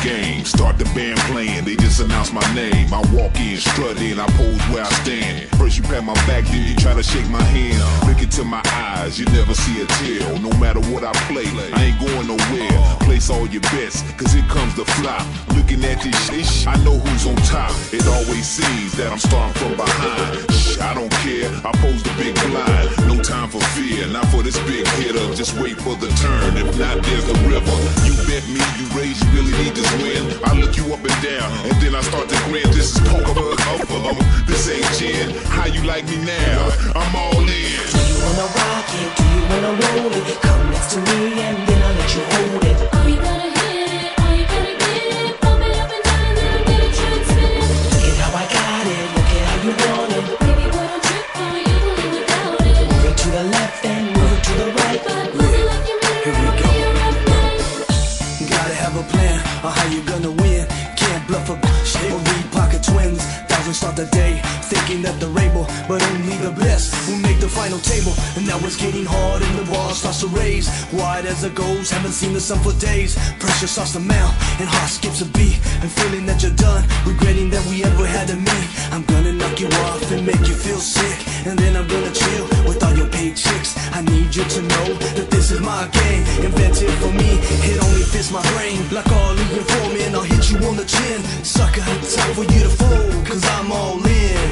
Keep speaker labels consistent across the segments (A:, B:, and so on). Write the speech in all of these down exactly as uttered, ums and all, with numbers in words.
A: game. Start the band playing, they just announce my name. I walk in, strut in, I pose where I stand. First you pat my back, then you try to shake my hand. Look into my eyes, you never see a tear. No matter what I play, I ain't going nowhere. Place all your bets, cause here comes the flop. Looking at this shit, I know who's on top. It always seems that I'm starting from behind. Shh, I don't care, I pose the big blind. No time for fear, not for this big hitter. Just wait for the turn, if not there's the river. You bet me, you raise, you really need this win. I look you up and down, and then I start to grin. This is poker, um, this ain't gin. How you like me now? I'm all in.
B: Do you wanna rock it? Do you wanna roll it? Come next to me and then I'll let you hold it.
C: Are you gonna hit it? Are you gonna get it? Bump it up and down and then I'm gonna transmit it.
B: Look at how I got it, look at how you want it.
C: Baby, what I'm trip for, you will live without it.
B: Move it to the left and move it to the right.
C: But move it like you mean it,
B: Here we
C: it'll
B: go.
C: be a rough night.
D: You gotta have a plan on how you gonna win. Can't bluff a shit or read pocket twins. Thousands start the day thinking that they're able, but only the best will make the final table. And now it's getting hard and the bar starts to raise. Wide as it goes, haven't seen the sun for days. Pressure starts to mount and heart skips a beat. And feeling that you're done, regretting that we ever had to meet. I'm gonna knock you off and make you feel sick, and then I'm gonna chill with all your paychecks. I need you to know that this is my game, invented for me. It only fits my brain like all even for me, and I'll hit you on the chin. Sucker, time for you to fold, cause I'm all in.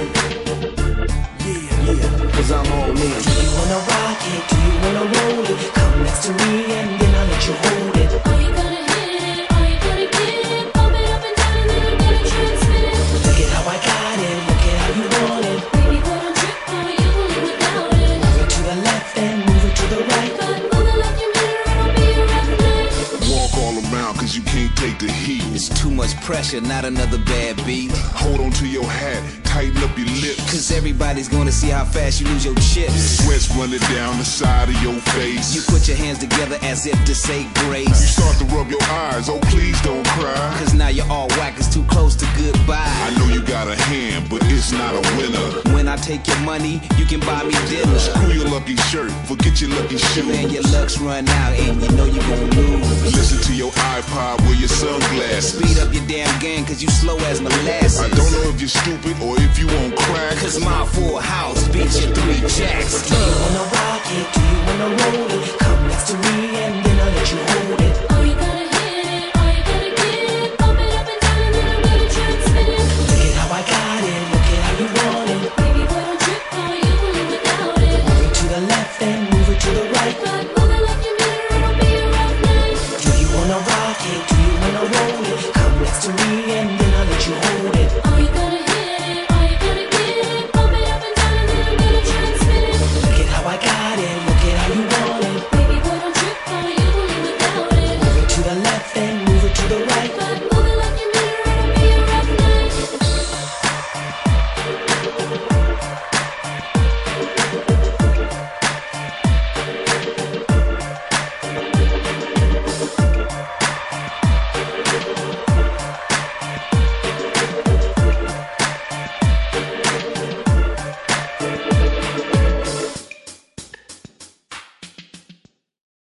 D: Yeah, yeah, cause I'm all in.
B: Do you wanna rock it? Do you wanna roll it? Come next to me and then I'll let you hold it.
C: Are you gonna hit it? Are you gonna get it? Bump it up and down and then I'm gonna transmit it.
B: Look at how I got it, look at how you want it.
C: Baby, what I'm trip for, you will live without it.
B: Move it to the left and move it to the right.
C: But move it like you mean it, it'll be a rough night.
A: Walk all around, cause you can't take the heat.
E: It's too much pressure, not another bad beat.
A: Hold on to your hat, tighten up your lips.
E: Cause everybody's gonna see how fast you lose your chips.
A: Sweat's running down the side of your face.
E: You put your hands together as if to say
A: You
E: grace.
A: start to rub your eyes, oh please don't cry.
E: Cause now you're all whack, it's too close to goodbye.
A: I know you got a hand, but it's not a winner.
E: When I take your money, you can buy me dinner.
A: Screw your lucky shirt, forget your lucky
E: Man, your
A: shoes.
E: luck's run out and you know you gon' lose.
A: Listen to your iPod with your sunglasses.
E: Speed up your damn game cause you slow as molasses.
A: I don't know if you're stupid or if you won't crack.
E: Cause my full house beats your three jacks.
B: Do you wanna rock it? Do you wanna roll it? Come next to me and then I'll let you hold it.
C: Are you gonna hit it? Are you gonna get it? Bump it up and down and then I'm gonna transmit it.
B: Look at how I got it, look at how you want it.
C: Baby, what I'm trip for, you will live without it.
B: Move it to the left and